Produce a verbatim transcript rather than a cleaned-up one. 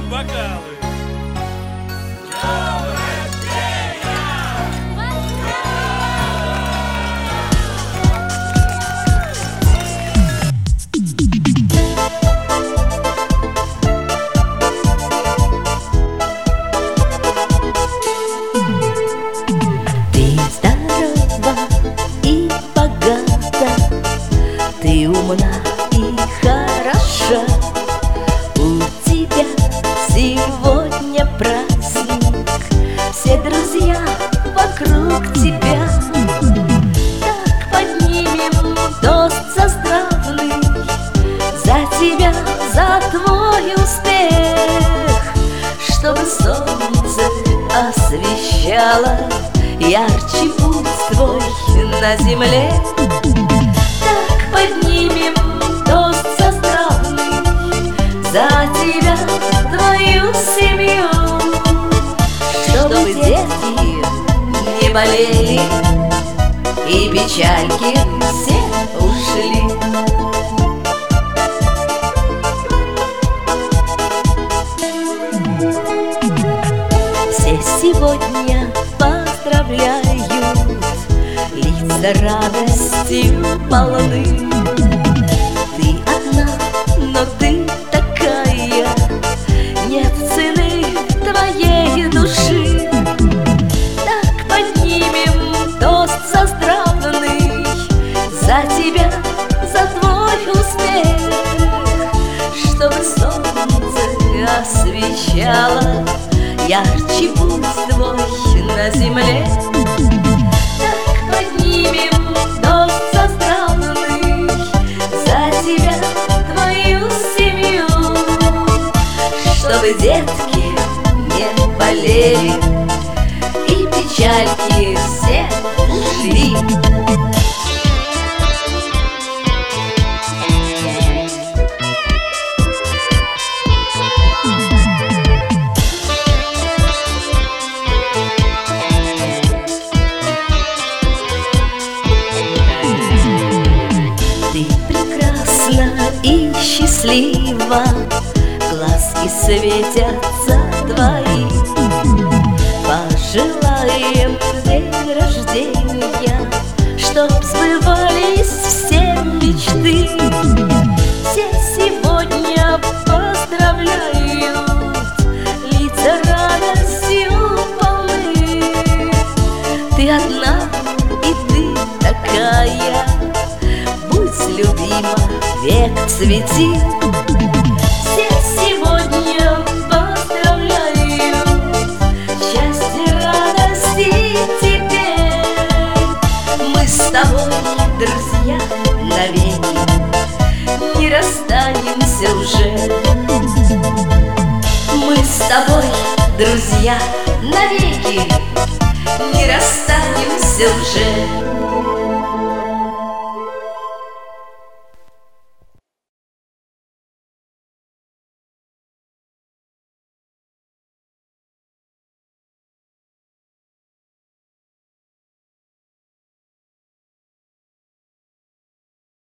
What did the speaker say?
бокалы. Ты умна и хороша, у тебя сегодня праздник, все друзья вокруг тебя. Так поднимем тост заздравный за тебя, за твой успех, чтобы солнце освещало ярче путь твой на земле. Поднимем тост заздравный за тебя, твою семью, чтобы детки не болели и печальки все ушли. Все сегодня поздравляют, лица радостью полны. Ты одна, но ты такая, нет цены твоей души. Так поднимем тост заздравный за тебя, за твой успех, чтобы солнце освещало ярче путь твой на земле. Поднимем тост заздравный за тебя, твою семью, чтобы детки не болели и печальки все ушли. И счастлива, глазки светятся твои. Пожелаем в день рождения, чтоб сбывались все мечты. Все сегодня поздравляют, лица радостью полны. Ты одна и ты такая, будь любима, век цвети. Все сегодня поздравляют, счастья, радости тебе. Мы с тобой, друзья, навеки не расстанемся уже. Мы с тобой, друзья, навеки не расстанемся уже.